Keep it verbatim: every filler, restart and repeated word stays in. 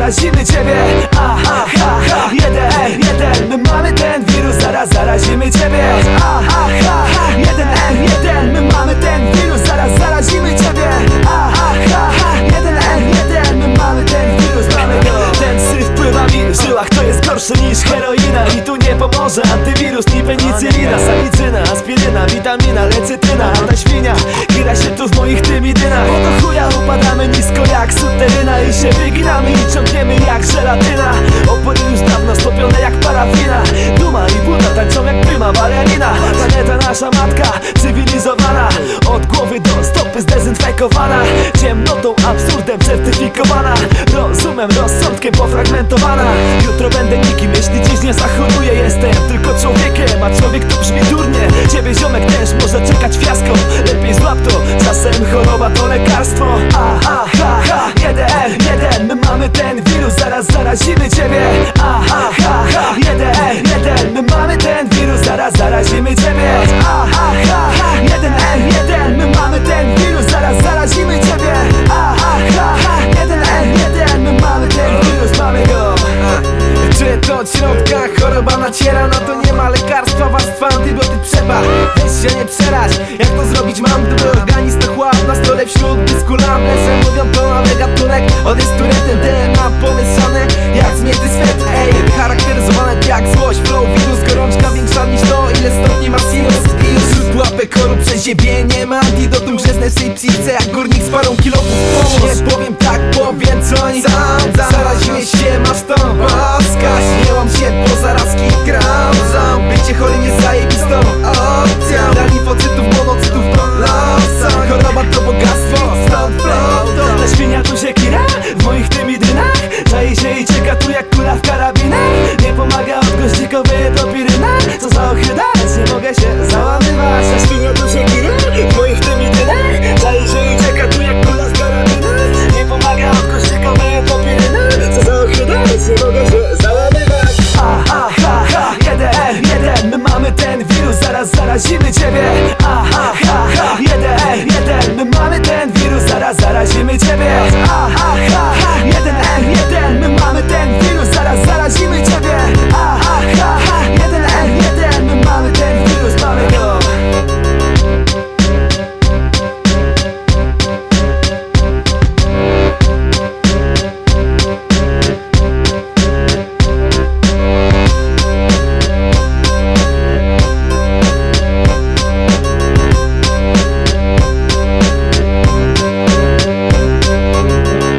zarazimy ciebie. Aha, ha, ha, jeden, jeden, my mamy ten wirus, zaraz zarazimy ciebie. Aha, ha, ha, jeden, jeden, my mamy ten wirus, zaraz zarazimy ciebie. Aha, ha, ha, jeden, jeden, my mamy ten wirus, mamy go. Ten syf wpływa mi w żyłach, to jest gorsze niż heroina. I tu nie pomoże antywirus, ni penicylina, salicyna, aspiryna, witamina, lecytyna. A ta świnia gira się tu w moich tymidynach. Bo do chuja upadamy nisko jak suteryna i się wyginamy i ciągniemy jak żelatyna. Opory już dawno stopione jak parafina. Duma i buta tańczą jak prima ballerina. Planeta nasza matka, cywilizowana, od głowy do stopy zdezynfekowana. Ciemnotą, absurdem certyfikowana, rozumem, rozsądkiem pofragmentowana. Jutro będę nikim, jeśli dziś nie zachoruję. Jestem tylko człowiekiem, a człowiek to brzmi durnie. Ciebie ziomek też może czekać fiasko. Lepiej złap to, czasem choroba to lekarstwo. Aha, ha, ha, jeden, jeden, my mamy ten wirus, zaraz zarazimy ciebie. Aha, ha, ha, jeden, jeden, my mamy ten wirus, zaraz zarazimy ciebie. Aha, ha, ha, jeden, jeden, my mamy ten wirus, zaraz zarazimy ciebie. Aha, ha, ha, jeden, jeden, my mamy ten wirus, mamy go. Czuję to od środka, choroba naciera, no to nie ma lekarstwa, warstwa antybiotyk trzeba. Weź się nie przerać, jak to zrobić mam, gdyby organizm to chłap na stole wśród dysku lamnesem. Mówią to nowy gatunek, on jest turetem, D N A pomieszane jak zmięty swet. Ej, charakteryzowane jak złość, flow, wirus, gorączka większa niż to, ile stopni ma sinus. I już wśród łapek chorób przeziębienie nie ma antidotum, grzezne w tej psychice jak górnik z parą kilofów. Nie powiem tak, powiem co oni sam, zaraziłeś się, masz to.